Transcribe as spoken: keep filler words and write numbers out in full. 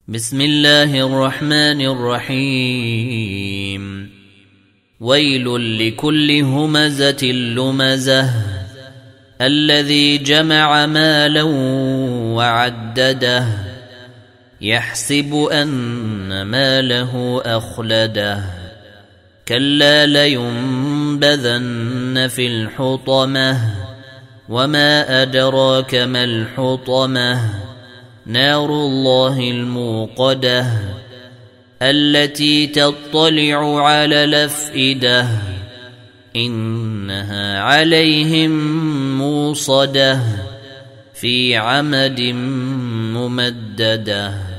بسم الله الرحمن الرحيم ويل لكل همزة لمزة الذي جمع مالا وعدده يحسب أن ماله أخلده كلا لينبذن في الحطمة وما أدراك ما الحطمة نار الله الموقدة التي تطلع على الأفئدة إنها عليهم موصدة في عمد ممدده.